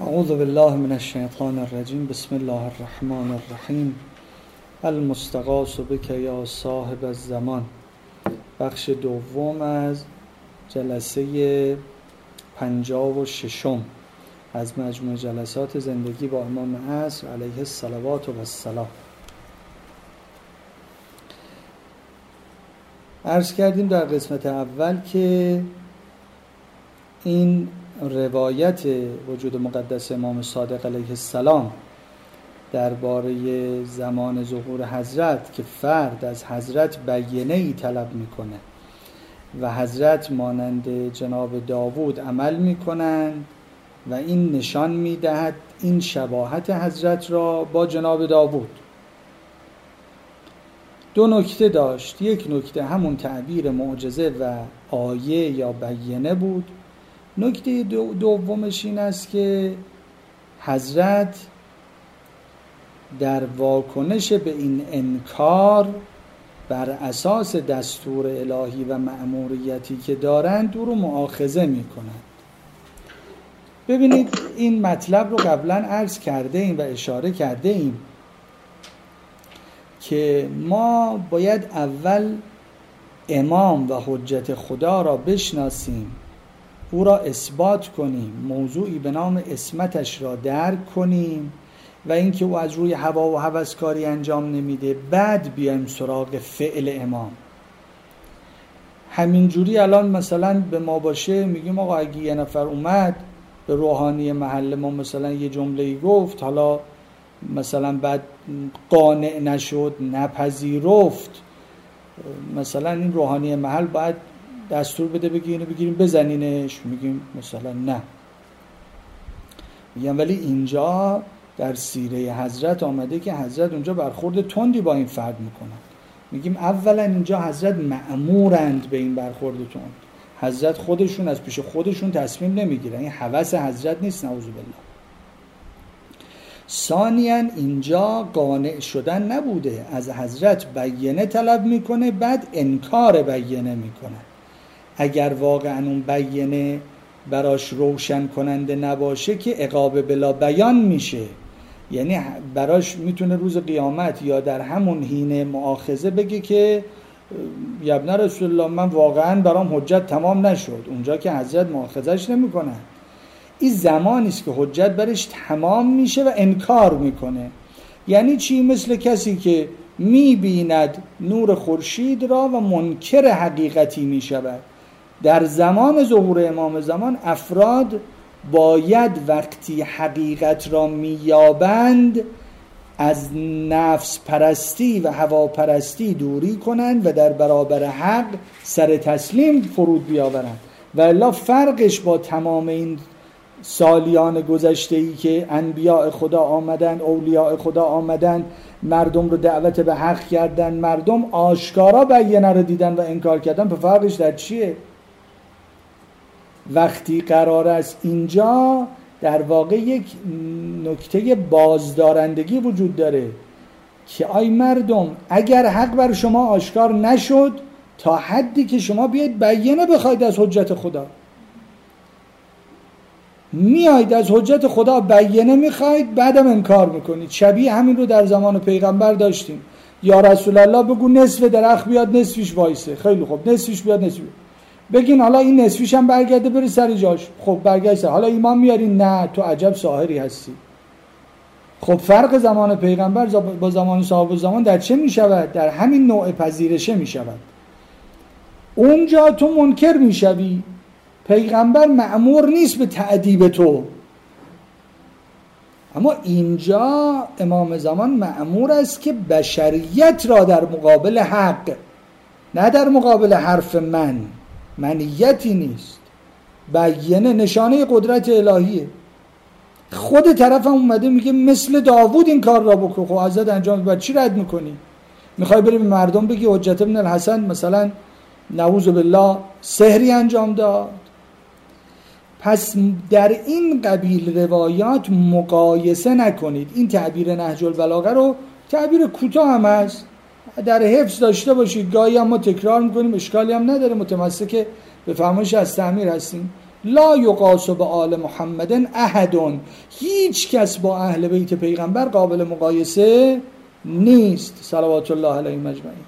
اعوذ بالله من الشیطان الرجیم. بسم الله الرحمن الرحیم. المستغاث بک یا صاحب الزمان. بخش دوم از جلسه 56 از مجموع جلسات زندگی با امام عصر علیه الصلوات و السلام. عرض کردیم در قسمت اول که این روایت وجود مقدس امام صادق علیه السلام درباره زمان ظهور حضرت که فرد از حضرت بیانه‌ای طلب میکنه و حضرت مانند جناب داوود عمل میکنند و این نشان میدهد این شباهت حضرت را با جناب داوود. دو نکته داشت. یک نکته همون تعبیر معجزه و آیه یا بیانه بود. نکته دومش این است که حضرت در واکنش به این انکار بر اساس دستور الهی و مأموریتی که دارند او رو مؤاخذه می کنند. ببینید این مطلب رو قبلا عرض کرده ایم و اشاره کرده ایم که ما باید اول امام و حجت خدا را بشناسیم، او را اثبات کنیم، موضوعی به نام اسمتش را درک کنیم و اینکه او از روی هوا و هوسکاری انجام نمیده، بعد بیایم سراغ فعل امام. همینجوری الان مثلا به ما باشه میگیم آقا اگه یه نفر اومد به روحانی محل ما مثلا یه جمله‌ای گفت، حالا مثلا بعد قانع نشد، نپذیرفت، مثلا این روحانی محل باید دستور بده بگیریم بزنینش. میگیم مثلا نه. میگم ولی اینجا در سیره حضرت آمده که حضرت اونجا برخورد تندی با این فرد میکنن. میگیم اولا اینجا حضرت مأمورند به این برخورد تند. حضرت خودشون از پیش خودشون تصمیم نمیگیرن، این هوس حضرت نیست، نعوذ بالله. ثانیاً اینجا قانع شدن نبوده، از حضرت بیانه طلب میکنه، بعد انکار بیانه میکنه. اگر واقعا اون بیانه براش روشن کننده نباشه که عقاب بلا بیان میشه، یعنی براش میتونه روز قیامت یا در همون حین مؤاخذه بگه که یا ابن رسول الله من واقعا برام حجت تمام نشد. اونجا که حضرت مؤاخذش نمیکنه، این زمانی است که حجت برش تمام میشه و انکار میکنه. یعنی چی؟ مثل کسی که میبیند نور خورشید را و منکر حقیقتی میشود. در زمان ظهور امام زمان افراد باید وقتی حقیقت را مییابند از نفس پرستی و هوا پرستی دوری کنند و در برابر حق سر تسلیم فرود بیاورند. و الا فرقش با تمام این سالیان گذشته‌ای که انبیاء خدا آمدن، اولیاء خدا آمدن، مردم رو دعوت به حق کردن، مردم آشکارا بیانه رو دیدن و انکار کردن، به فرقش در چیه؟ وقتی قرار است اینجا در واقع یک نکته بازدارندگی وجود داره که آی مردم اگر حق بر شما آشکار نشد تا حدی که شما بیاید بیانه بخواید از حجت خدا، میاید از حجت خدا بیانه میخواید، بعدم انکار میکنید. شبیه همین رو در زمان پیغمبر داشتیم. یا رسول الله بگو نصف درخت بیاد نصفش وایسه. خیلی خوب، نصفش بیاد نصفش بیاد. بگین حالا این نصفش هم برگرده بره سر جاش. خب برگشته. حالا ایمان میارین؟ نه تو عجب ساحری هستی. خب فرق زمان پیغمبر با زمان صاحب زمان در چه میشود؟ در همین نوع پذیرشه میشود. اونجا تو منکر میشوی، پیغمبر مأمور نیست به تأدیب تو، اما اینجا امام زمان مأمور است که بشریت را در مقابل حق، نه در مقابل حرف منیتی نیست. بیانه نشانه قدرت الهیه. خود طرف هم اومده میگه مثل داوود این کار را بکن. خب حضرت انجام بعد چی رد میکنی؟ میخوای بری به مردم بگی حجت ابن الحسن مثلا نعوذ بالله سحری انجام داد؟ پس در این قبیل روایات مقایسه نکنید. این تعبیر نهج البلاغه رو تعبیر کوتاه هم هست، در حفظ داشته باشید. گاهی هم ما تکرار میکنیم، اشکالی هم نداره، متمسک به فرمایش از تعمیر هستیم. لا یقاس بآل محمد احد، هیچ کس با اهل بیت پیغمبر قابل مقایسه نیست صلوات الله علیهم اجمعین.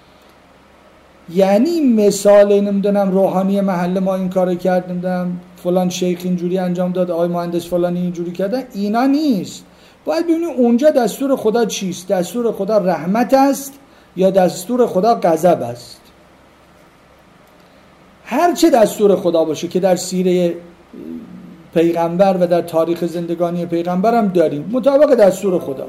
یعنی مثال نمیدونم روحانی محله ما این کارو کرد، نمیدونم فلان شیخ اینجوری انجام داد، آقای مهندس فلانی اینجوری کرده، اینا نیست. باید ببینیم اونجا دستور خدا چیست. دستور خدا رحمت است یا دستور خدا غضب است؟ هر چه دستور خدا باشه که در سیره پیغمبر و در تاریخ زندگانی پیغمبر هم داریم، مطابق دستور خدا.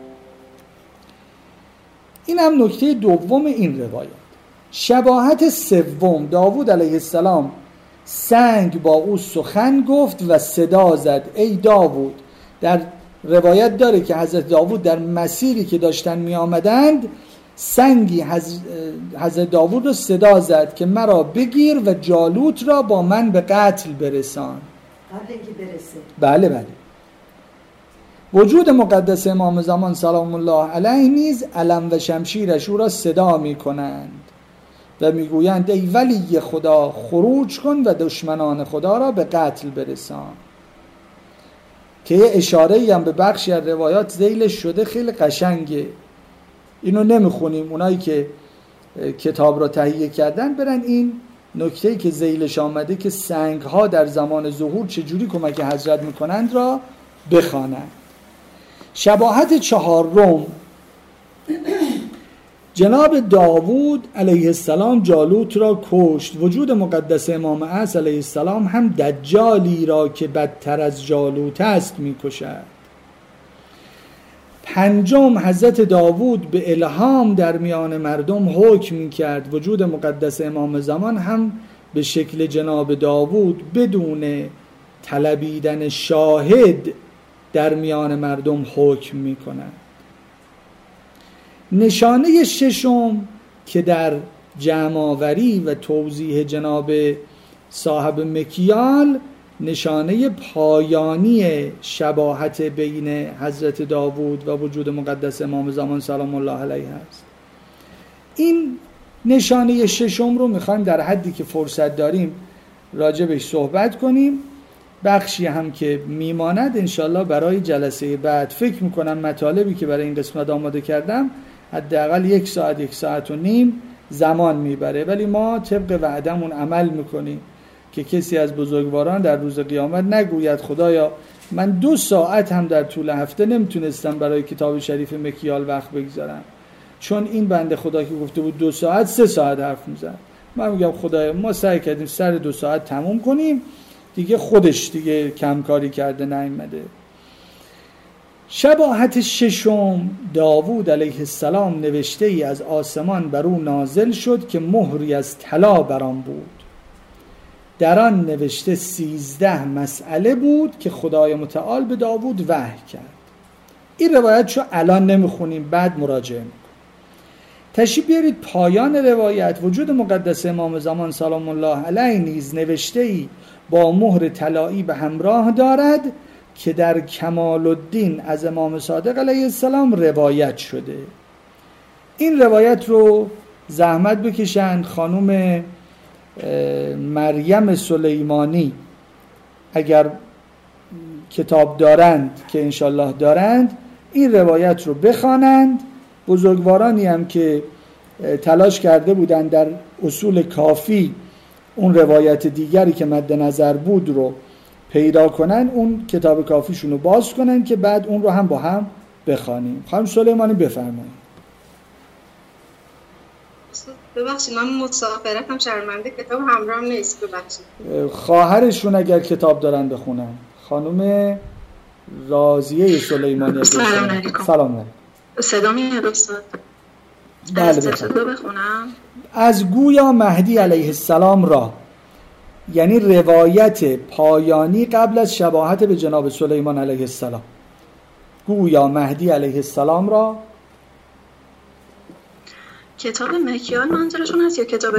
این هم نکته دوم این روایت. شباهت سوم، داوود علیه السلام سنگ با او سخن گفت و صدا زد ای داوود. در روایت داره که حضرت داوود در مسیری که داشتن می آمدند سنگی حضرت داوود رو صدا زد که مرا بگیر و جالوت را با من به قتل برسان. قبل اینکه برسه. بله بله. وجود مقدس امام زمان سلام الله علیه نیز علم و شمشیرش او را صدا می کنند و می گویند ای ولی خدا خروج کن و دشمنان خدا را به قتل برسان. که یه اشاره‌ای هم به بخشی از روایات ذیلش شده، خیلی قشنگه. اینو نمیخونیم، اونایی که کتاب را تهیه کردن برن این نکته‌ای که ذیلش آمده که سنگ ها در زمان ظهور چجوری کمک حضرت میکنند را بخوانند. شباهت چهارم، جناب داوود علیه السلام جالوت را کشت. وجود مقدس امام عصر علیه السلام هم دجالی را که بدتر از جالوت است میکشد. پنجم، حضرت داوود به الهام در میان مردم حکم میکرد. وجود مقدس امام زمان هم به شکل جناب داوود بدون طلبیدن شاهد در میان مردم حکم میکند. نشانه ششم که در جمع‌آوری و توضیح جناب صاحب مکیال نشانه پایانی شباهت بین حضرت داوود و وجود مقدس امام زمان سلام الله علیه است. این نشانه ششم رو میخوایم در حدی که فرصت داریم راجبش صحبت کنیم. بخشی هم که میماند انشالله برای جلسه بعد. فکر میکنم مطالبی که برای این قسمت آماده کردم حداقل 1 ساعت 1 ساعت و نیم زمان میبره، ولی ما طبق وعدمون عمل میکنیم که کسی از بزرگواران در روز قیامت نگوید خدایا من 2 ساعت هم در طول هفته نمیتونستم برای کتاب شریف مکیال وقت بگذارم، چون این بنده خدا که گفته بود 2 ساعت 3 ساعت حرف میزد. من میگم خدایا ما سعی کردیم سر 2 ساعت تموم کنیم، دیگه خودش دیگه کمکاری کرده نیامده. شباهت ششم، داوود علیه السلام نوشته ای از آسمان بر او نازل شد که مهری از طلا بر آن بود. در آن نوشته 13 مسئله بود که خدای متعال به داوود وحی کرد. این روایت شو الان نمیخونیم، بعد مراجعه میکنیم. تشریف بیارید پایان روایت. وجود مقدس امام زمان سلام الله علیه نیز نوشته ای با مهر طلایی به همراه دارد که در کمال الدین از امام صادق علیه السلام روایت شده. این روایت رو زحمت بکشند خانم مریم سلیمانی اگر کتاب دارند که انشالله دارند این روایت رو بخوانند. بزرگوارانی هم که تلاش کرده بودند در اصول کافی اون روایت دیگری که مد نظر بود رو پیدا کنن، اون کتاب کافیشون رو باز کنن که بعد اون رو هم با هم بخوانیم. خانم سلیمانی بفرمایید. ببخشید من مسافرتم، شرمنده کتاب همراهم نیست، ببخشید. خواهرشون اگر کتاب دارن بخونن. خانم راضیه سلیمانی. سلام علیکم. سلام علیکم. صدا میاد استاد؟ بله بخونم. از گویا مهدی علیه السلام را، یعنی روایت پایانی قبل از شباهت به جناب سلیمان علیه السلام، گویا مهدی علیه السلام کتاب مکیال منظورشون هست یا کتاب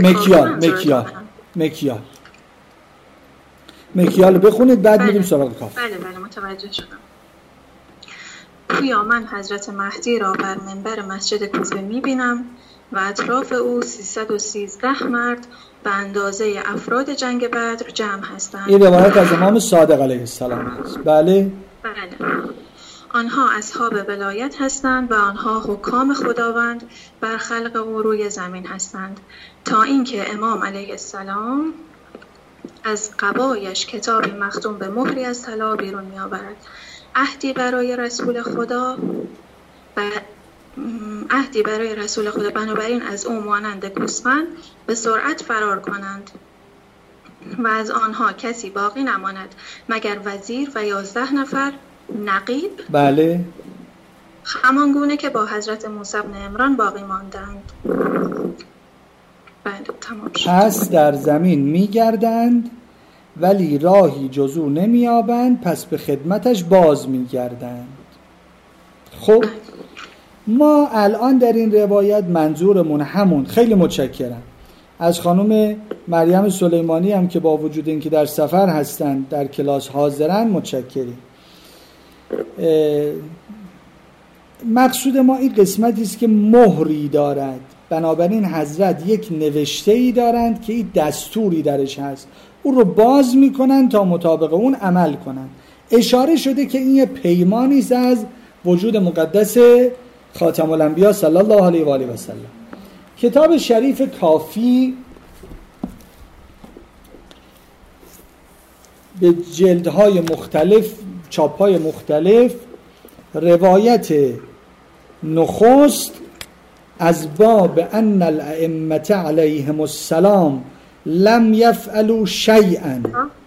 مکیال بخونید بعد میریم سراغ کافی. بله متوجه شدم. گویا من حضرت مهدی را بر منبر مسجد کوفه میبینم و اطراف او 313 مرد به اندازه افراد جنگ بدر جمع هستند. این روایت از امام صادق علیه السلام است. بله. بله. آنها اصحاب ولایت هستند و آنها حکام خداوند بر خلق او روی زمین هستند، تا اینکه امام علیه السلام از قبایش کتابی مختوم به مهری از طلا بیرون می آورد. عهدی برای رسول خدا بنابراین از او مانند گوسفند به سرعت فرار کنند و از آنها کسی باقی نماند مگر وزیر و 11 نفر نقیب، بله، همان گونه که با حضرت موسی بن عمران باقی ماندند. بله، تمام شد. پس در زمین میگردند ولی راهی جز او نمیابند، پس به خدمتش باز میگردند. خب ما الان در این روایت منظورمون همون، خیلی متشکرم از خانم مریم سلیمانی هم که با وجود اینکه در سفر هستند در کلاس حاضرن، متشکریم. مقصود ما این قسمتی است که مهری دارد، بنابراین حضرت یک نوشته‌ای دارند که این دستوری درش هست، او رو باز میکنن تا مطابق اون عمل کنن. اشاره شده که این یه پیمانی است از وجود مقدس خاتم الانبیا صلی الله علیه و آله و سلم. کتاب شریف کافی به جلدهای مختلف، چاپهای مختلف، روایت نخست از باب ان الائمه علیهم السلام لم یفعلوا شیئا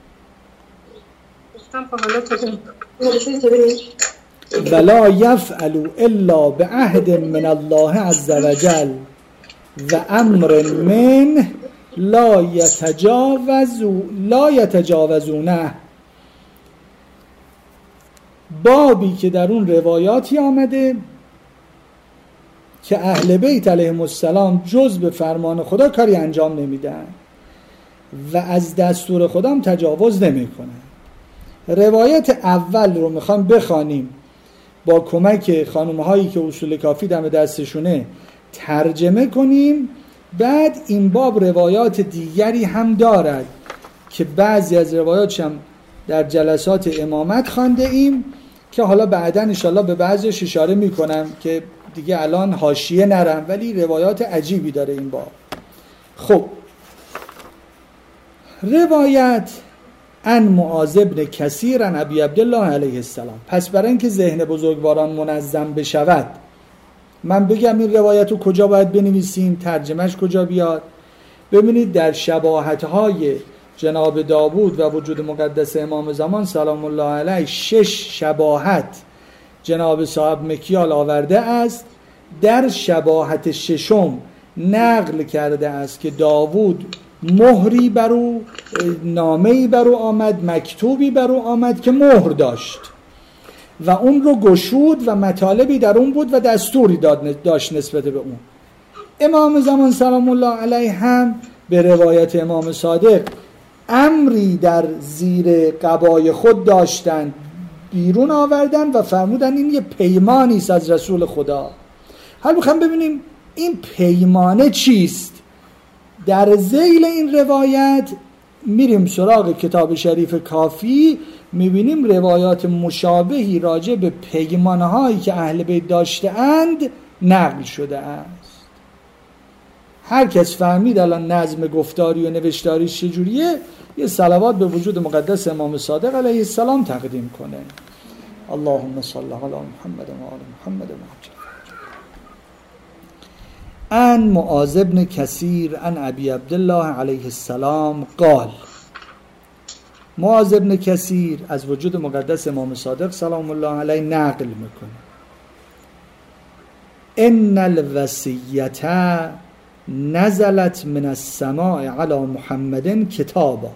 ولا یفعلوا الا بعهد من الله عز وجل و امر منه لا یتجاوزونه. بابی که در اون روایاتی آمده که اهل بیت علیهم السلام جز به فرمان خدا کاری انجام نمیدن و از دستور خدا هم تجاوز نمیکنن. روایت اول رو میخوام بخوانیم با کمک خانم‌هایی که اصول کافی دم دستشونه ترجمه کنیم. بعد این باب روایات دیگری هم دارد که بعضی از روایاتش هم در جلسات امامت خوانده ایم که حالا بعداً انشالله به بعضیش اشاره میکنم که دیگه الان حاشیه نرم، ولی روایات عجیبی داره این باب. خب روایت ان معاذ بن کثیر ان ابی عبدالله علیه السلام. پس برای اینکه ذهن بزرگواران منظم بشود من بگم این روایت رو کجا باید بنویسیم، ترجمهش کجا بیاد. ببینید در شباهت‌های جناب داوود و وجود مقدس امام زمان سلام الله علیه 6 شباهت جناب صاحب مکیال آورده است. در شباهت ششم نقل کرده است که داوود مهری بر او، نامه‌ای بر او آمد، مکتوبی بر او آمد که مهر داشت و اون رو گشود و مطالبی در اون بود و دستوری داشت نسبت به اون. امام زمان سلام الله علیه هم به روایت امام صادق امری در زیر قبای خود داشتند، بیرون آوردن و فرمودن این یه پیمانی است از رسول خدا. حالا میخوام ببینیم این پیمانه چیست. در ذیل این روایت میریم سراغ کتاب شریف کافی، میبینیم روایات مشابهی راجع به پیمانهایی که اهل بیت داشته اند نقل شده است. هر کس فهمید الان نظم گفتاری و نوشتاریش چجوریه، یه صلوات به وجود مقدس امام صادق علیه السلام تقدیم کنه. اللهم صل علی محمد و آل محمد و عجل. ان معاذ بن کثیر ان ابی عبدالله علیه السلام قال. معاذ بن کثیر از وجود مقدس امام صادق سلام الله علیه نقل میکنه ان الوصیت نزلت من السماء علی محمد کتابا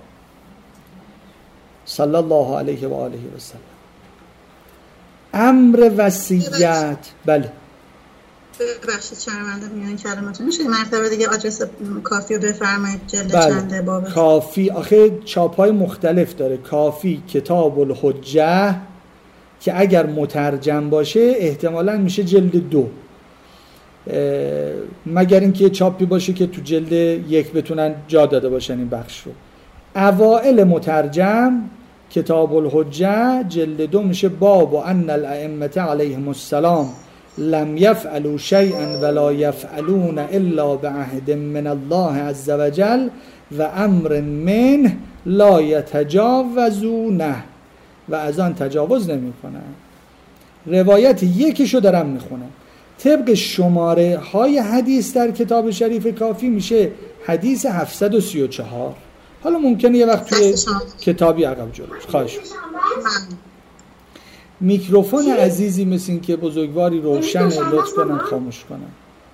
صلی الله علیه و آله و سلم. امر وصیت. بله ببخشید شرمنده میان کلماتون میشه مرتبه دیگه آدرس کافی رو بفرمایید جلد چنده بابه. کافی آخه چاپ‌های مختلف داره. کافی کتاب الحجه که اگر مترجم باشه احتمالاً میشه جلد 2 مگر اینکه چاپی باشه که تو جلد 1 بتونن جا داده باشن این بخش رو. اوائل مترجم کتاب الحجه جلد 2 میشه باب ان الائمه علیهم السلام لم یفعلوا شیئا ولا یفعلون الا بعهد من الله عز وجل و امر منه لا یتجاوزونه، و از آن تجاوز نمی کنن. روایت 1 دارم میخونم. طبق شماره های حدیث در کتاب شریف کافی میشه حدیث 734. حالا ممکنه یه وقت توی کتابی عقب جلوش. خواهش میکروفون عزیزی مثل این که بزرگواری روشن لطف کنن خاموش کنن.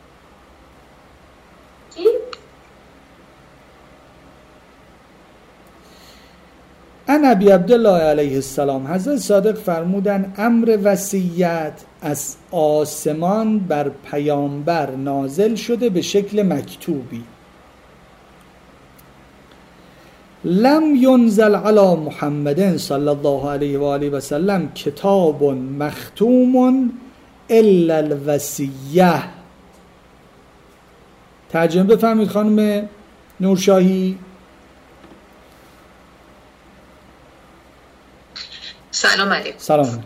ان ابی عبدالله علیه السلام، حضرت صادق فرمودن امر وصیت از آسمان بر پیامبر نازل شده به شکل مکتوبی. لم ینزل علی محمد صلی الله علیه و آله و سلم کتاب مختوم الا الوصیه. ترجمه بفرمایید خانم نورشاهی. سلام علیکم. سلام.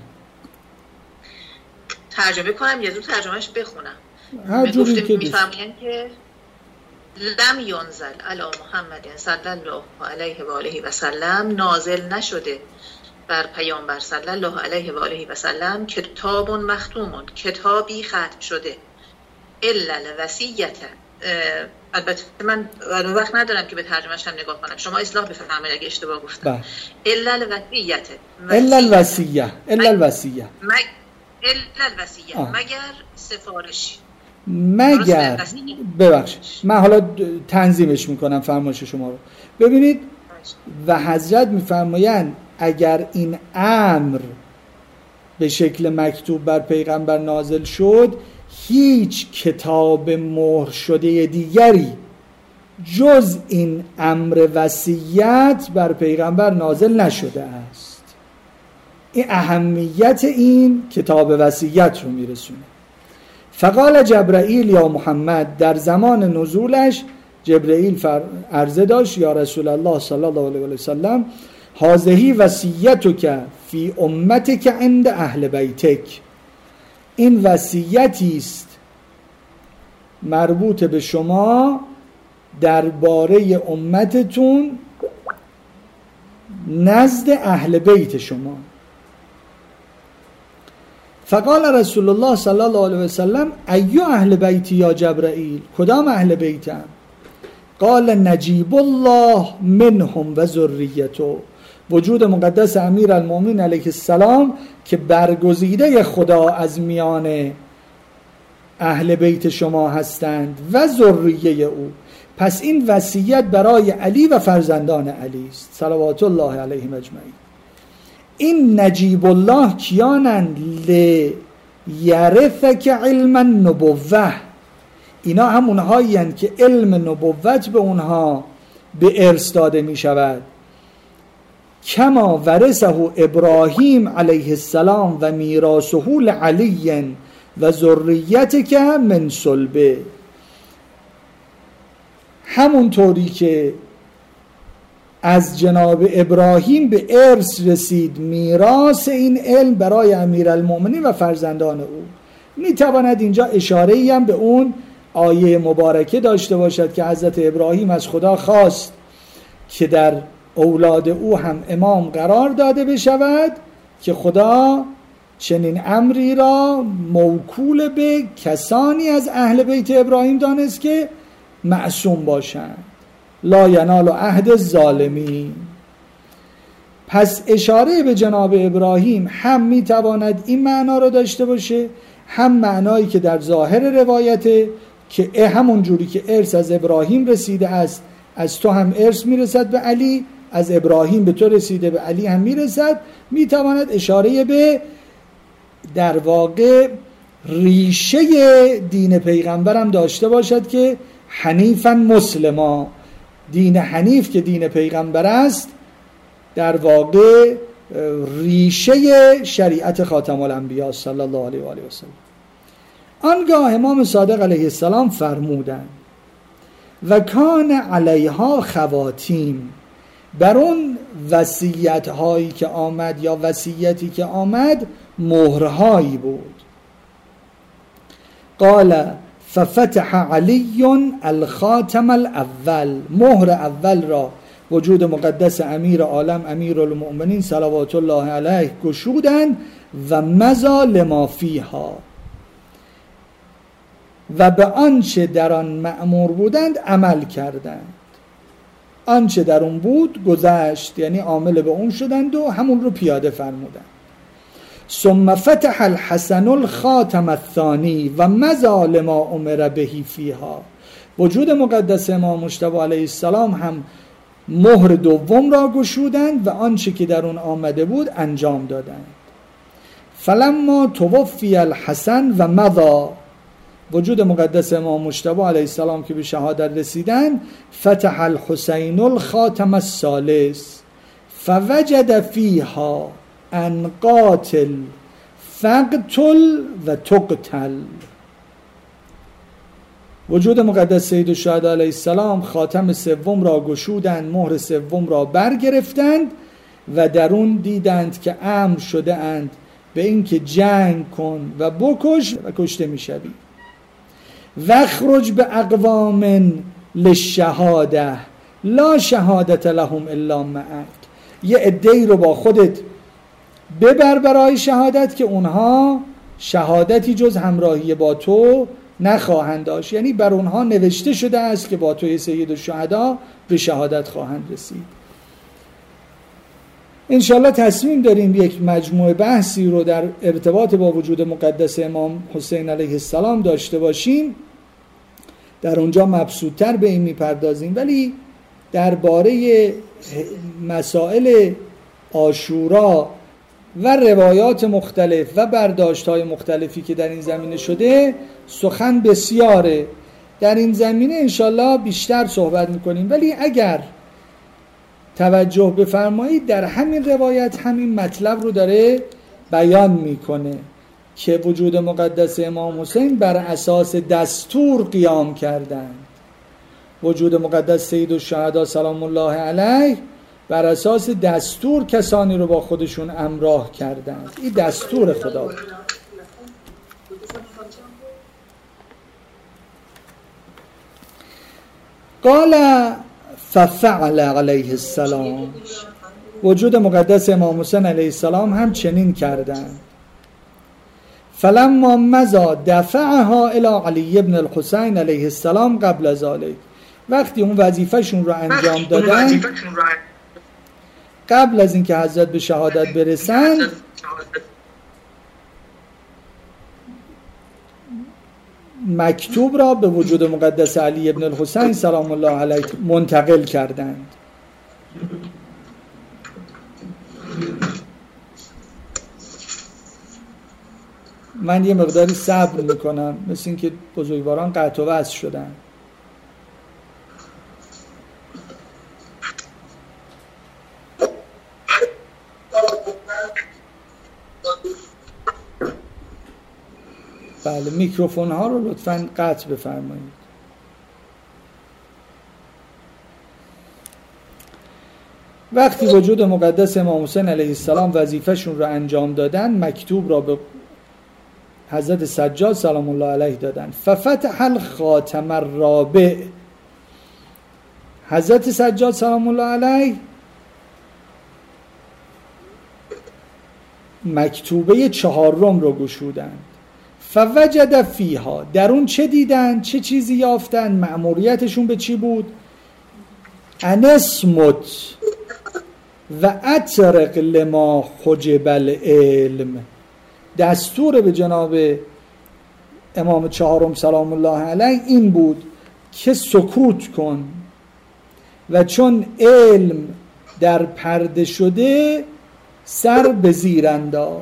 ترجمه کنم یا زود ترجمهش بخونم؟ هر جوری که میفهمین که لم ینزل علی محمد صلی الله علیه و آله و سلم، نازل نشده بر پیامبر صلی الله علیه و آله و سلم کتاب مختوم، کتابی ختم شده، الا الوصیت. البته من وقت ندارم که به ترجمه‌اش هم نگاه کنم، شما اصلاح بفرمایید اگه اشتباه گفتم. الا الوصیت، الا الوصیه، الا الوصیه، مگر سفارش، مگر. ببخشید من حالا تنظیمش میکنم فرمایش شما رو. ببینید و حضرت میفرمایند اگر این امر به شکل مکتوب بر پیغمبر نازل شد، هیچ کتاب مهر شده دیگری جز این امر وصیت بر پیغمبر نازل نشده است. این اهمیت این کتاب وصیت رو میرسونه. فقال جبرائیل یا محمد، در زمان نزولش جبرائیل عرضه داشت یا رسول الله صلی الله علیه و سلم، هذه وصیتک فی امتک عند اهل بیتک. این وصیتی است مربوط به شما درباره امتتون نزد اهل بیت شما. فقال رسول الله صلی الله علیه و سلم ای اهل بیتی یا جبرائیل، کدام اهل بیتم؟ قال نجیب الله منهم و ذریته، وجود مقدس امیر المؤمنین علیه السلام که برگزیده خدا از میان اهل بیت شما هستند و ذریه او. پس این وصیت برای علی و فرزندان علی است صلوات الله علیهم اجمعین. این نجیب الله کیانند؟ لیرثک علم النبوه، اینا همونهایی هستند که علم نبوت به اونها به ارث داده می شود. کما ورثه ابراهیم علیه السلام و میراثه لعلی و ذریتک من صلبه، همونطوری که از جناب ابراهیم به ارث رسید میراث این علم برای امیرالمؤمنین و فرزندان او. میتواند اینجا اشاره‌ای هم به اون آیه مبارکه داشته باشد که حضرت ابراهیم از خدا خواست که در اولاد او هم امام قرار داده بشود، که خدا چنین امری را موکول به کسانی از اهل بیت ابراهیم دانست که معصوم باشند. لا ینال عهد الظالمین. پس اشاره به جناب ابراهیم هم میتواند این معنا رو داشته باشه، هم معنایی که در ظاهر روایته که همون جوری که ارث از ابراهیم رسیده است از تو هم ارث میرسد به علی، از ابراهیم به تو رسیده به علی هم میرسد. میتواند اشاره به در واقع ریشه دین پیغمبرم داشته باشد که حنیفاً مسلما، دین حنیف که دین پیغمبر است در واقع ریشه شریعت خاتم الانبیا صلی الله علیه و آله و سلم. آنگاه امام صادق علیه السلام فرمودند و کان علیها خواتیم، بر اون وصیت هایی که آمد یا وصیتی که آمد مهرهایی بود. قال ففتح علی الخاتم الاول، مهر اول را وجود مقدس امیر عالم امیرالمؤمنین صلوات الله علیه گشودند و مضی لما فیها، و به آنچه در آن مأمور بودند عمل کردند. آنچه در اون بود گذشت، یعنی عامل به اون شدند و همون رو پیاده فرمودند. ثم فتح الحسن الخاتم الثانی و مضی لما امر به فیها، وجود مقدس امام مجتبی علیه السلام هم مهر دوم را گشودند و آنچه که در اون آمده بود انجام دادند. فلما توفی الحسن و مضی، وجود مقدس امام مجتبی علیه السلام که به شهادت رسیدند، فتح الحسین الخاتم الثالث فوجد فیها ان قاتل فقتل و تقتل. وجود مقدس سید الشهدا علیه السلام خاتم سوم را گشودند، مهر سوم را برگرفتند و در اون دیدند که امر شده اند به اینکه جنگ کن و بکش و کشته میشوی. وخرج به اقوام للشهاده لا شهادت لهم الا معک، یه عده‌ای رو با خودت ببر برای شهادت که اونها شهادتی جز همراهی با تو نخواهند داشت، یعنی بر اونها نوشته شده است که با توی سید الشهدا به شهادت خواهند رسید. انشالله تصمیم داریم یک مجموعه بحثی رو در ارتباط با وجود مقدس امام حسین علیه السلام داشته باشیم، در اونجا مبسوط‌تر به این میپردازیم، ولی درباره مسائل عاشورا و روایات مختلف و برداشت‌های مختلفی که در این زمینه شده سخن بسیاره. در این زمینه انشالله بیشتر صحبت میکنیم، ولی اگر توجه بفرمایید در همین روایت همین مطلب رو داره بیان میکنه که وجود مقدس امام حسین بر اساس دستور قیام کردند. وجود مقدس سید الشهدا سلام الله علیه بر اساس دستور کسانی رو با خودشون همراه کردند. این دستور خدا بود. قال ففعل علیه السلام، وجود مقدس امام حسین علیه السلام هم چنین کردند. فلما مضى دفعها الى علی ابن الحسین علیه السلام قبل ذلك، وقتی اون وظیفه‌شون رو انجام دادن قبل از اینکه حضرت به شهادت برسن، مکتوب را به وجود مقدس علی ابن الحسین سلام الله علیه منتقل کردند. من یه مقداری صبر میکنم، مثل این که بزرگواران قطع و وصل شدن. بله، میکروفون ها رو لطفاً قطع بفرمایید. وقتی وجود مقدس امام حسین علیه السلام وظیفه‌شون رو انجام دادن، مکتوب را به حضرت سجاد سلام الله علیه دادن. ففتح الخاتم الرابع، حضرت سجاد سلام الله علیه مکتوبه 4 رو گشودند. فوجد فیها، در اون چه دیدن؟ چه چیزی یافتن؟ مأموریتشون به چی بود؟ انسمت و اترق لما حجب العلم، دستور به جناب امام 4 سلام الله علیه این بود که سکوت کن و چون علم در پرده شده سر به زیر انداز.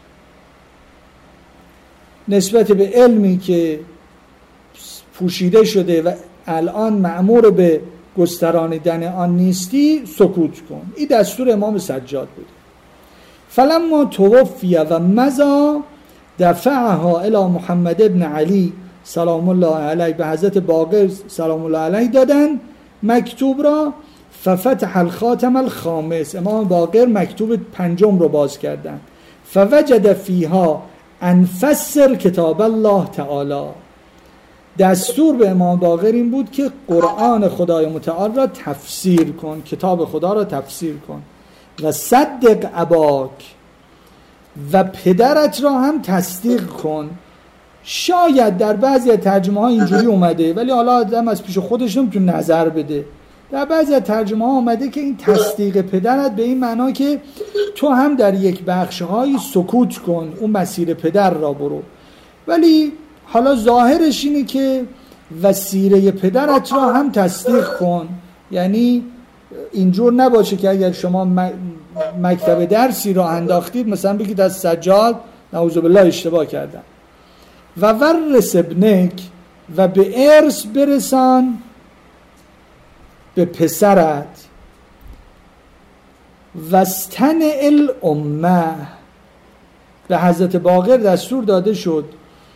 نسبت به علمی که پوشیده شده و الان مأمور به گسترانیدن آن نیستی، سکوت کن. این دستور امام سجاد بود. فلما توفی و مضی دفعها الی محمد ابن علی سلام الله علیه، به حضرت باقر سلام الله علیه دادن مکتوب را. ففتح الخاتم الخامس، امام باقر مکتوب پنجم رو باز کردن. فوجد فیها ان فسر کتاب الله تعالی، دستور به امام باقر این بود که قرآن خدای متعال را تفسیر کن، کتاب خدا را تفسیر کن. و صدق اباک، و پدرت را هم تصدیق کن. شاید در بعضی از ترجمه ها اینجوری اومده، ولی حالا آدم از پیش خودش نمیتونه نظر بده. در بعضی از ترجمه ها اومده که این تصدیق پدرت به این معنا که تو هم در یک بخش‌های سکوت کن، اون مسیر پدر را برو. ولی حالا ظاهرش اینه که وسیله پدرت را هم تصدیق کن، یعنی اینجور نباشه که اگر شما مکتب درسی را انداختید مثلا بگید از سجاد نعوذ بالله اشتباه کردن. و ورث ابنک، و به ارث برسان به پسرت. وستن الامه، به حضرت باقر دستور داده شد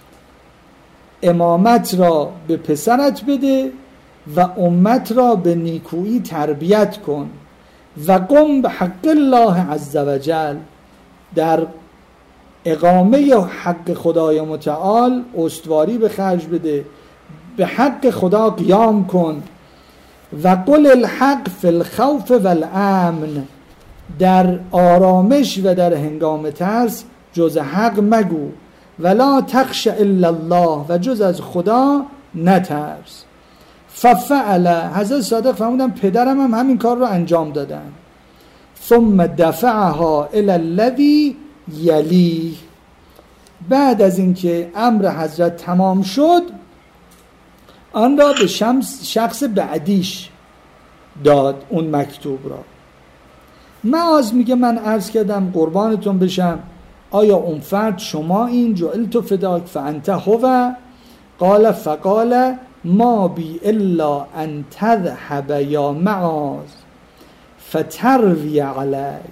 امامت را به پسرت بده و امت را به نیکویی تربیت کن. و قم به حق الله عز وجل، در اقامه حق خدای متعال استواری به خرج بده، به حق خدا قیام کن. و قل الحق فی الخوف والامن، در آرامش و در هنگام ترس جز حق مگو. ولا تخش الا الله، و جز از خدا نترس. ففعل، حضرت صادق فرمودن پدرم هم همین کار رو انجام دادن. ثم دفعها الی الذی یلی، بعد از اینکه امر حضرت تمام شد آن را به شخص بعدیش داد اون مکتوب را. معاذ میگه من عرض کردم قربانتون بشم، آیا اون فرد شما این جعلت فداک فانت هو؟ قال فقال ما بی الا ان تذهب یا معاذ فتروی علی.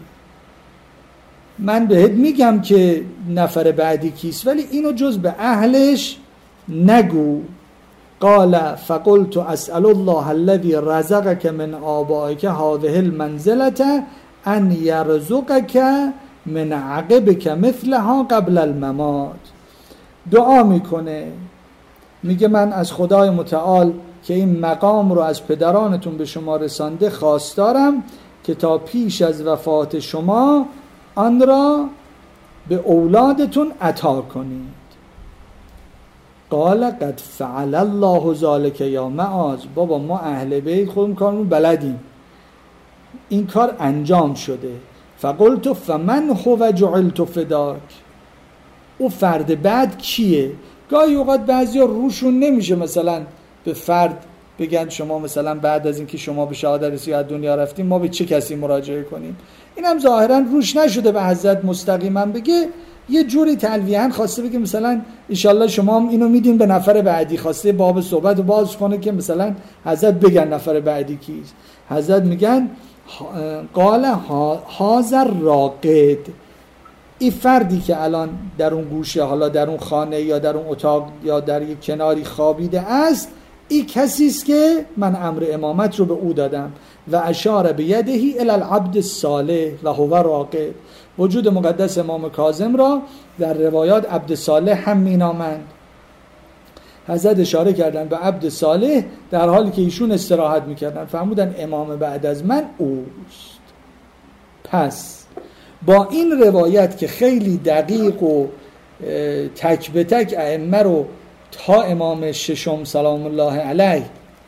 من بهت میگم که نفر بعدی کیست، ولی اینو جز به اهلش نگو. قال فقلت اسأل الله الذي رزقك من آبائك هذه المنزلة ان يرزقك من عقبك مثلها قبل الممات. دعا میکنه، میگه من از خدای متعال که این مقام رو از پدرانتون به شما رسانده خواستارم که تا پیش از وفات شما آن را به اولادتون عطا کنید. قال قد فعل الله ذلك یا معاذ، بابا ما اهل بیت خودمون کارمون بلدیم، این کار انجام شده. فقلت فمن هو جعلت فداک، او فرد بعد کیه؟ گاهی اوقات بعضیا روشون نمیشه مثلا به فرد بگن شما مثلا بعد از اینکه شما به شهادت رسیدید از دنیا رفتیم ما به چه کسی مراجعه کنیم. اینم ظاهرا روش نشده به حضرت مستقیما بگه، یه جوری تلویحاً خواسته بگه مثلا انشالله شما هم اینو میدین به نفر بعدی، خواسته باب صحبت رو باز کنه که مثلا حضرت بگن نفر بعدی کیست. حضرت میگن قال حاضر راقد، این فردی که الان در اون گوشه، حالا در اون خانه یا در اون اتاق یا در یک کناری خوابیده است، این کسی است که من امر امامت رو به او دادم. و اشار بیدهی الی العبد الصالح و هو راقد، وجود مقدس امام کاظم را در روایات عبد صالح هم مینامند. حضرت اشاره کردن به عبد صالح در حالی که ایشون استراحت میکردن، فرمودن امام بعد از من اوست. پس با این روایت که خیلی دقیق و تک به تک ائمه رو تا امام ششم سلام الله علیه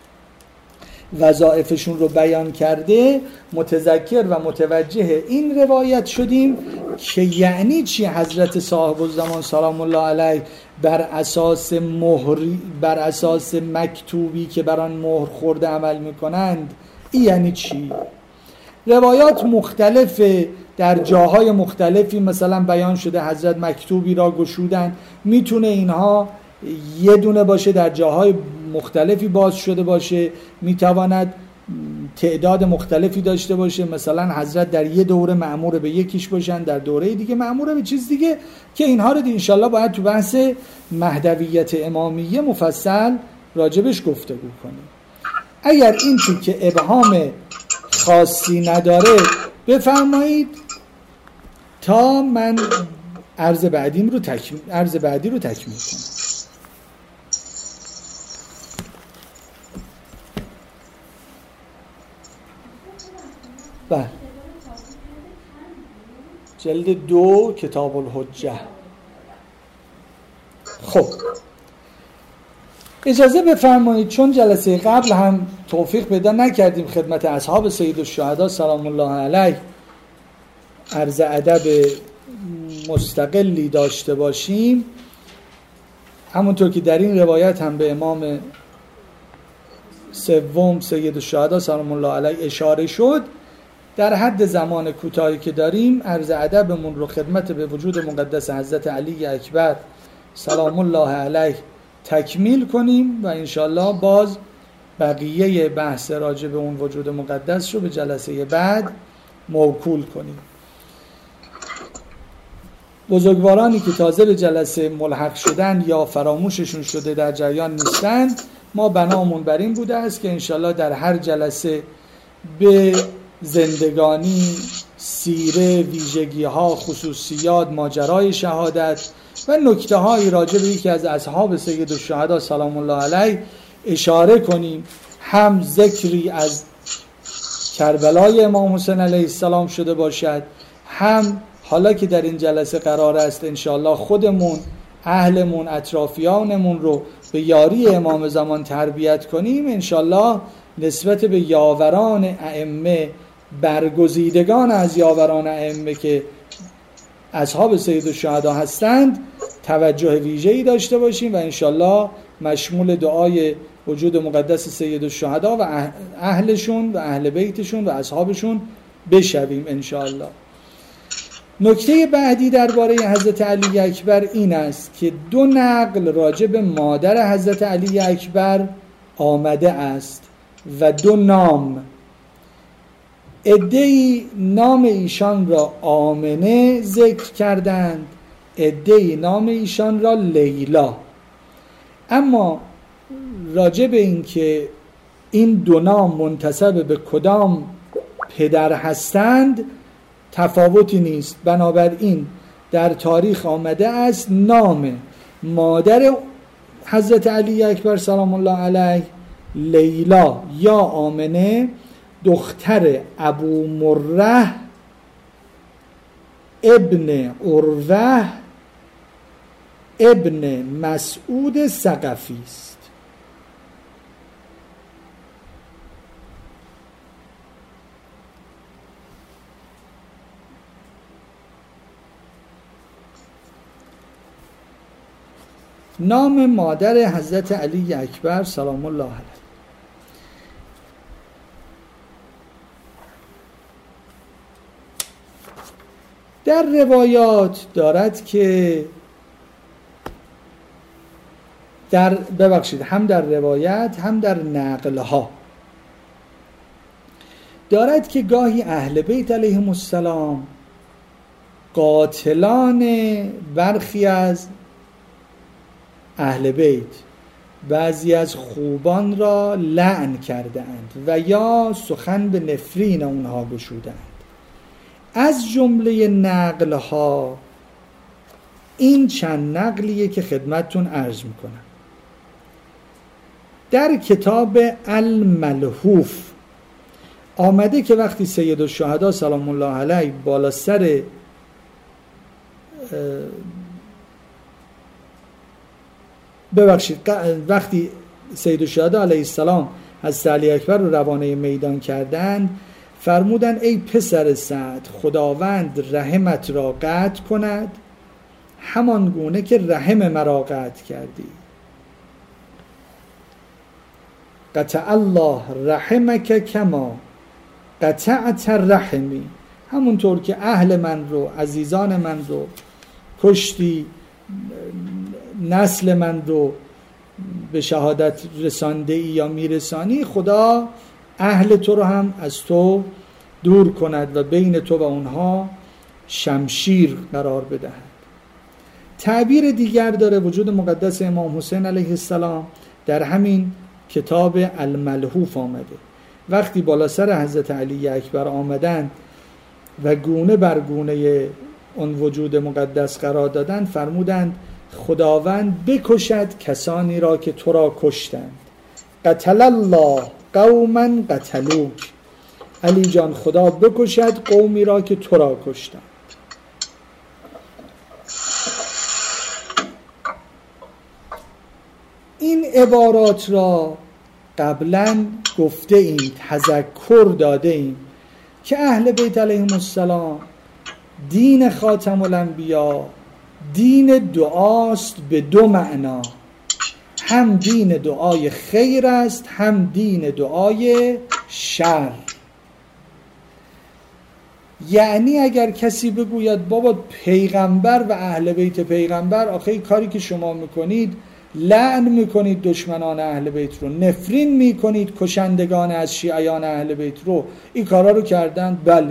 وظایفشون رو بیان کرده، متذکر و متوجه این روایت شدیم که یعنی چی حضرت صاحب الزمان سلام الله علیه بر اساس مکتوبی که بر آن مهر خورده عمل میکنند. این یعنی چی؟ روایات مختلفه، در جاهای مختلفی مثلا بیان شده حضرت مکتوبی را گشودن، میتونه اینها یه دونه باشه، در جاهای مختلفی باز شده باشه، میتواند تعداد مختلفی داشته باشه، مثلا حضرت در یه دوره مأمور به یکیش باشن، در دوره دیگه مأمور به چیز دیگه، که اینها رو انشالله باید تو بحث مهدویت امامیه مفصل راجبش گفتگو کنیم. اگر این که ابهام خاصی نداره بفرمایید تا من عرض بعدی رو تکمیل کنم. بله، جلد 2 کتاب الحجه. خب اجازه بفرمایید چون جلسه قبل هم توفیق پیدا نکردیم خدمت اصحاب سید الشهدا سلام الله علیه عرض ادب مستقلی داشته باشیم، همونطور که در این روایت هم به امام سوم سید الشهدا سلام الله علیه اشاره شد، در حد زمان کوتاهی که داریم عرض ادبمون رو خدمت به وجود مقدس حضرت علی اکبر سلام الله علیه تکمیل کنیم و انشالله باز بقیه بحث راجع به اون وجود مقدس رو به جلسه بعد موکول کنیم. بزرگوارانی که تازه به جلسه ملحق شدن یا فراموششون شده در جریان نیستند، ما بنامون بر این بوده است که انشالله در هر جلسه به زندگانی، سیره، ویژگی‌ها، خصوصیات، ماجرای شهادت و نکته‌هایی راجع به یکی از اصحاب سید الشهدا سلام الله علیه اشاره کنیم. هم ذکری از کربلای امام حسین علیه السلام شده باشد، هم حالا که در این جلسه قرار است انشاءالله خودمون، اهلمون، اطرافیانمون رو به یاری امام زمان تربیت کنیم، انشاءالله نسبت به یاوران ائمه، برگزیدگان از یاوران ائمه که اصحاب سید الشهدا هستند توجه ویژه‌ای داشته باشیم و انشاءالله مشمول دعای وجود مقدس سید الشهدا و اهلشون و اهل بیتشون و اصحابشون بشویم انشاءالله. نکته بعدی درباره حضرت علی اکبر این است که 2 نقل راجع به مادر حضرت علی اکبر آمده است و 2 نام. عده‌ای نام ایشان را آمنه ذکر کردند، عده‌ای نام ایشان را لیلا. اما راجع به این که این 2 نام منتسب به کدام پدر هستند تفاوتی نیست. بنابراین در تاریخ آمده است نام مادر حضرت علی اکبر سلام الله علیه لیلا یا آمنه، دختر ابو مره ابن عروه ابن مسعود ثقفی است. نام مادر حضرت علی اکبر سلام الله علیه. در روایات دارد که هم در روایت هم در نقلها دارد که گاهی اهل بیت علیهم السلام قاتلان برخی از اهل بیت، بعضی از خوبان را لعن کردند و یا سخن به نفرین اونها گشودند. از جمله نقلها این چند نقلیه که خدمتتون عرض میکنم. در کتاب الملحوف آمده که وقتی سید الشهدا سلام الله علیه بالا سر وقتی سید الشهدا علیه السلام از علی اکبر رو روانه میدان کردند فرمودن ای پسر سعد، خداوند رحمت را قطع کند همان گونه که رحم مرا قطع کردی. قطع الله رحمک کما قطعت رحمی، همونطور که اهل من رو، عزیزان من رو کشتی، نسل من رو به شهادت رسانده ای یا میرسانی، خدا اهل تو رو هم از تو دور کند و بین تو و اونها شمشیر قرار بدهد. تعبیر دیگر داره وجود مقدس امام حسین علیه السلام در همین کتاب الملحوف آمده. وقتی بالا سر حضرت علی اکبر آمدن و گونه بر گونه اون وجود مقدس قرار دادن، فرمودند خداوند بکشد کسانی را که تو را کشتند. قتل الله قوما قتلوک. علی جان خدا بکشد قومی را که تو را کشتند. این عبارات را قبلا گفته ایم، تذکر داده ایم که اهل بیت علیهم السلام دین خاتم الانبیا دین دعاست به دو معنا، هم دین دعای خیر است هم دین دعای شر. یعنی اگر کسی بگوید بابا پیغمبر و اهل بیت پیغمبر، آخه این کاری که شما میکنید لعن میکنید دشمنان اهل بیت رو، نفرین میکنید کشندگان از شیعیان اهل بیت رو، این کارا رو کردن. بله،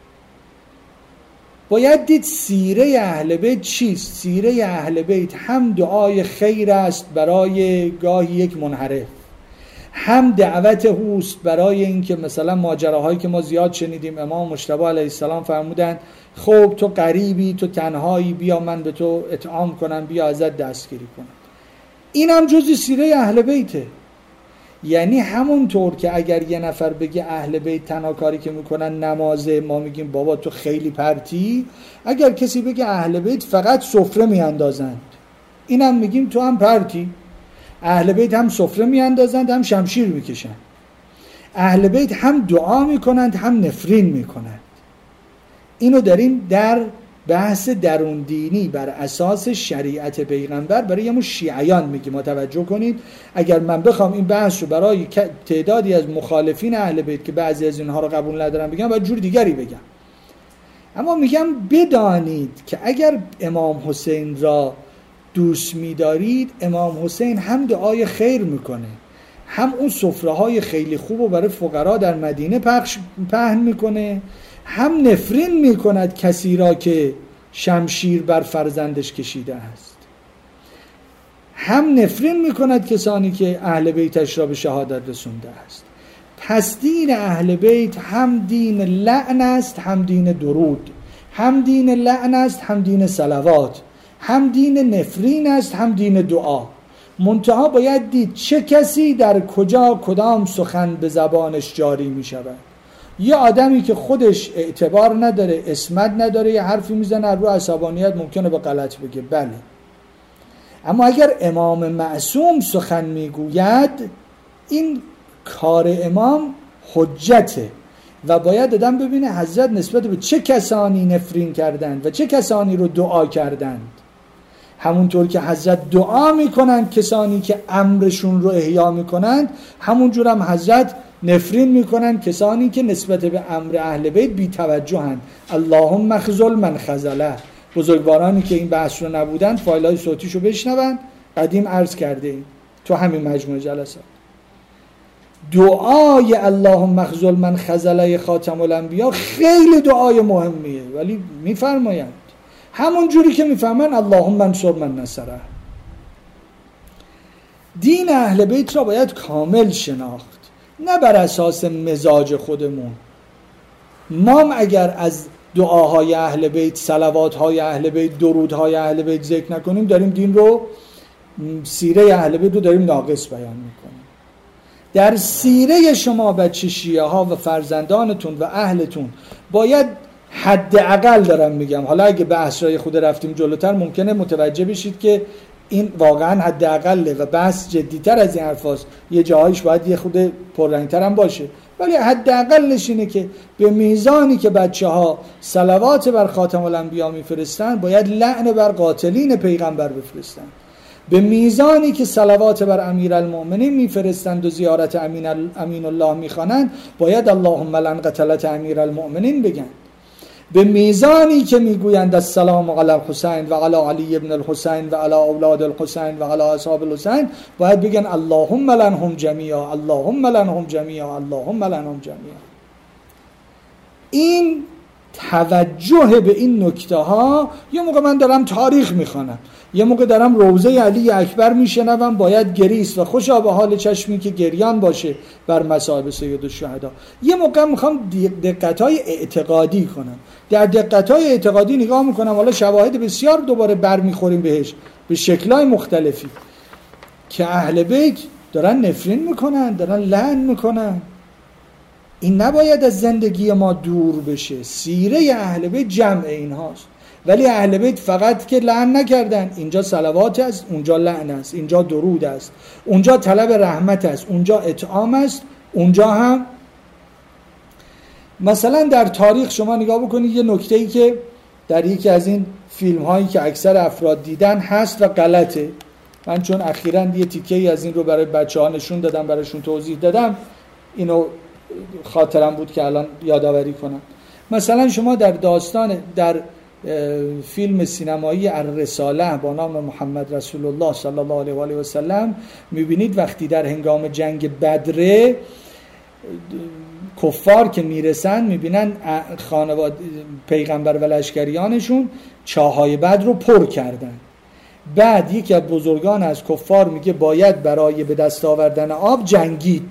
باید دید سیره اهل بیت چیست. سیره اهل بیت هم دعای خیر است برای گاهی یک منحرف، هم دعوت اوست برای اینکه مثلا ماجراهایی که ما زیاد شنیدیم، امام مجتبی علیه السلام فرمودن خب تو غریبی، تو تنهایی، بیا من به تو اطعام کنم، بیا ازت دستگیری کنم. این هم جزء سیره اهل بیته. یعنی همونطور که اگر یه نفر بگه اهل بیت تنها کاری که میکنن نمازه، ما میگیم بابا تو خیلی پرتی. اگر کسی بگه اهل بیت فقط سفره میاندازند، این هم میگیم تو هم پرتی. اهل بیت هم سفره میاندازند هم شمشیر میکشند. اهل بیت هم دعا میکنند هم نفرین میکنند. اینو داریم در بحث درون دینی بر اساس شریعت پیغمبر برای یه شیعیان میگیم. متوجه کنید، اگر من بخوام این بحث رو برای تعدادی از مخالفین اهل بیت که بعضی از اینها رو قبول ندارم بگم، باید جور دیگری بگم. اما میگم بدانید که اگر امام حسین را دوست می‌دارید، امام حسین هم دعای خیر میکنه، هم اون سفره‌های خیلی خوب رو برای فقرا در مدینه پهن میکنه، هم نفرین میکند کسی را که شمشیر بر فرزندش کشیده است، هم نفرین میکند کسانی که اهل بیتش را به شهادت رسونده است. پس دین اهل بیت هم دین لعن است هم دین درود، هم دین لعن است هم دین صلوات، هم دین نفرین است هم دین دعا. منتها باید دید چه کسی در کجا کدام سخن به زبانش جاری می شود. یه آدمی که خودش اعتبار نداره، اسمت نداره، یه حرفی میزنه رو عصبانیت ممکنه به غلط بگه، بله. اما اگر امام معصوم سخن میگوید، این کار امام حجته و باید آدم ببینه حضرت نسبت به چه کسانی نفرین کردند و چه کسانی رو دعا کردند. همونطور که حضرت دعا میکنند کسانی که امرشون رو احیا میکنند، همونجور هم حضرت نفرین میکنند کسانی که نسبت به امر اهل بیت بی توجهند. اللهم اخذل من خذله. بزرگوارانی که این بحث رو نبودند فایل‌های صوتیشو بشنون، قدیم عرض کرده ایم تو همین مجموعه جلسات. دعای اللهم اخذل من خذله خاتم الانبیا خیلی دعای مهمیه، ولی میفرمایند همون جوری که میفهمن اللهم انصر من نصره. دین اهل بیت را باید کامل شناخت، نه بر اساس مزاج خودمون. ما اگر از دعاهای اهل بیت، صلواتهای اهل بیت، درودهای اهل بیت ذکر نکنیم، داریم دین رو، سیره اهل بیت رو داریم ناقص بیان میکنیم. در سیره شما بچه شیعه ها و فرزندانتون و اهلتون باید حداقل دارم میگم، حالا اگه بحث رای خود رفتیم جلوتر ممکنه متوجه بشید که این واقعا حداقله و بحث جدیتر از این حرفاست، یه جاهایش باید یه خود پررنگتر هم باشه، ولی حداقلش اینه که به میزانی که بچه ها صلوات بر خاتم الانبیا میفرستن، باید لعن بر قاتلین پیغمبر بفرستن. به میزانی که صلوات بر امیرالمؤمنین میفرستند و زیارت امین الله میخوانند، باید اللهم لعن قتلة امیرالمؤمنین بگن. به میزانی که میگویند السلام علی الحسین و علی علی ابن الحسین و علی اولاد الحسین و علی اصحاب الحسین، باید بگن اللهم لعنهم جمیعا، اللهم لعنهم جمیعا، اللهم لعنهم جمیعا. این توجه به این نکته ها، یه موقع من دارم تاریخ میخوانم، یه موقع دارم روضه علی اکبر میشنوم، باید گریست و خوشا به حال چشمی که گریان باشه بر مصائب سید الشهدا. یه موقع میخوام دقت‌های اعتقادی کنم، در دقت‌های اعتقادی نگاه میکنم، حالا شواهد بسیار دوباره برمیخوریم بهش به شکل‌های مختلفی که اهل بیت دارن نفرین میکنن، دارن لعن میکنن. این نباید از زندگی ما دور بشه. سیره اهل بیت جمع این هاست، ولی اهل بیت فقط که لعن نکردن، اینجا صلوات است، اونجا لعن است، اینجا درود است، اونجا طلب رحمت است، اونجا اطعام است، اونجا هم مثلا در تاریخ شما نگاه بکنید یه نکته‌ای که در یکی از این فیلم هایی که اکثر افراد دیدن هست و غلطه. من چون اخیراً یه تیکه‌ای از این رو برای بچه‌ها نشون دادم، براشون توضیح دادم، اینو خاطرم بود که الان یادآوری کنم. مثلا شما در فیلم سینمایی الرساله با نام محمد رسول الله صلی الله علیه و آله و سلم میبینید وقتی در هنگام جنگ بدر کفار که میرسن میبینن خانواده پیغمبر و لشکریانشون چاهای بدر رو پر کردن. بعد یکی از بزرگان از کفار میگه باید برای به دست آوردن آب جنگید.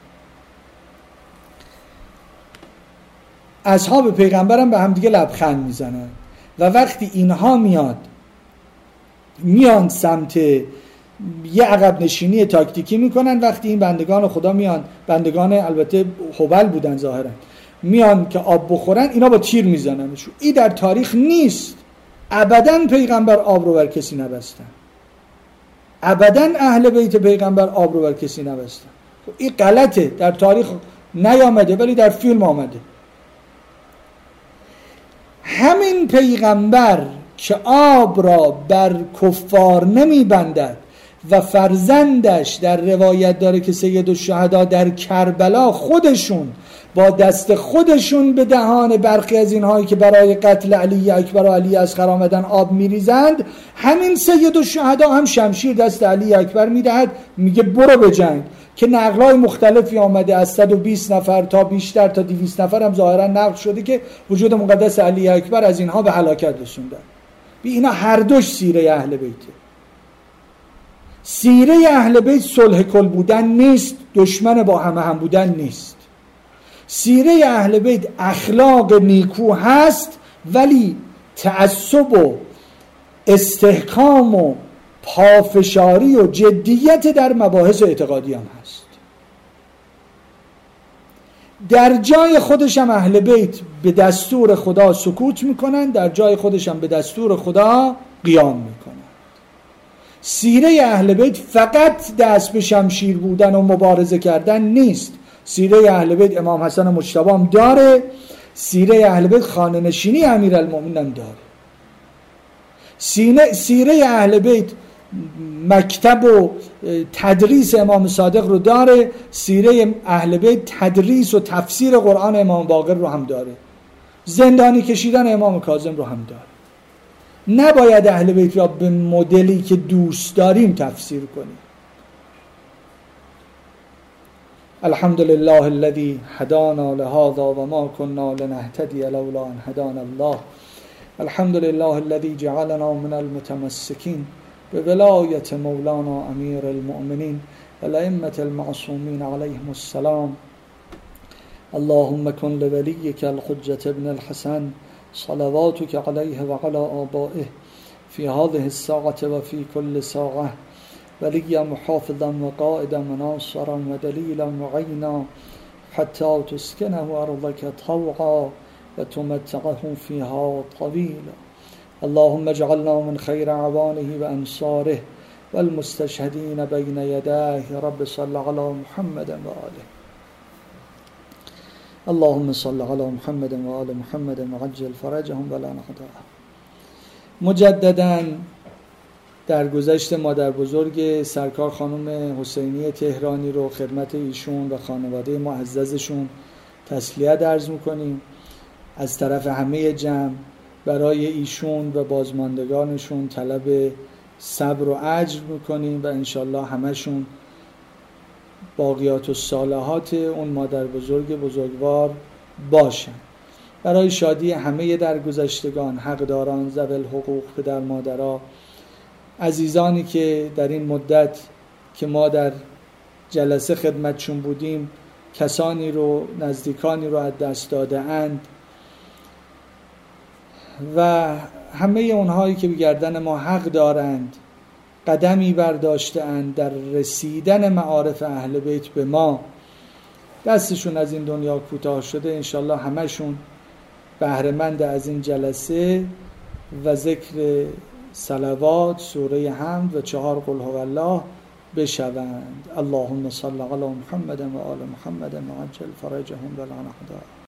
اصحاب پیغمبرم به هم دیگه لبخند میزنن و وقتی اینها میان سمت یه عقب نشینی تاکتیکی میکنن، وقتی این بندگان خدا میان، بندگان البته هبل بودن ظاهرا، میان که آب بخورن، اینا با تیر میزننشون. این در تاریخ نیست. ابداً پیغمبر آب رو بر کسی نبستن، ابداً اهل بیت پیغمبر آب رو بر کسی نبستن. این غلطه، در تاریخ نیامده ولی در فیلم آمده. همین پیغمبر که آب را بر کفار نمی بندد و فرزندش در روایت داره که سید الشهدا در کربلا خودشون با دست خودشون به دهان برخی از اینهایی که برای قتل علی اکبر و علی اصغر آمدن آب میریزند، همین سید الشهدا هم شمشیر دست علی اکبر میدهد، میگه برو به جنگ. که نقل‌های مختلفی آمده از 120 نفر تا بیشتر تا 200 نفر هم ظاهرا نقل شده که وجود مقدس علی اکبر از اینها به هلاکت رسوندن. اینا هر دوش سیره اهل بیته. سیره اهل بیت صلح کل بودن نیست، دشمن با همه هم بودن نیست. سیره اهل بیت اخلاق نیکو هست، ولی تعصب و استحکام و پافشاری و جدیت در مباحث اعتقادی هم هست. در جای خودش هم اهل بیت به دستور خدا سکوت میکنن، در جای خودش هم به دستور خدا قیام میکنن. سیره اهل بیت فقط دست به شمشیر بودن و مبارزه کردن نیست. سیره اهل بیت امام حسن مجتبی هم داره، سیره اهل بیت خانه نشینی امیرالمومنین هم داره. سیره اهل بیت مکتب و تدریس امام صادق رو داره، سیره اهل بیت تدریس و تفسیر قرآن امام باقر رو هم داره، زندانی کشیدن امام کاظم رو هم داره. نباید اهل بیت را به مدلی که دوست داریم تفسیر کنیم. الحمدلله الذی هدانا لهذا و ما كنا لنهتدی لولا ان هدانا الله. الحمدلله الذی جعلنا من المتمسکین بولایت مولانا امیر المؤمنین و الائمة المعصومین علیهم السلام. اللهم کن لولیک الحجة ابن الحسن صلواتك علیه و علی آبائه فی هذه الساعة و فی کل ساعة ولیا محافظا و قائدا مناصرا و دلیلا معینا حتی تسکنه ارضك طوعا و تمتعه فیها طویلا. اللهم اجعلنا من خیر عوانه و انصاره و المستشهدین بین یديه. رب صل علی محمد و آله. اللهم صل علی محمد و آل محمد و عجل فرجهم ولا نقضاهم. مجدداً در گذشت مادر بزرگ سرکار خانم حسینی تهرانی رو خدمت ایشون و خانواده معززشون تسلیت عرض میکنیم. از طرف همه جمع برای ایشون و بازماندگانشون طلب صبر و اجر میکنیم و انشالله همشون باقیات و صالحات اون مادر بزرگ بزرگوار باشن. برای شادی همه درگذشتگان، حقداران، ذوی الحقوق، پدر مادرها، عزیزانی که در این مدت که ما در جلسه خدمتشون بودیم کسانی رو، نزدیکانی رو از دست داده اند و همه اونهایی که به گردن ما حق دارند قدمی برداشته اند در رسیدن معارف اهل بیت به ما، دستشون از این دنیا کوتاه شده، انشالله همشون بهره‌مند از این جلسه و ذکر صلوات، سوره حمد و 4 قل هو الله بشوند. اللهم صل علی محمد و آل محمد وعجل فرجهم ولا نحدا.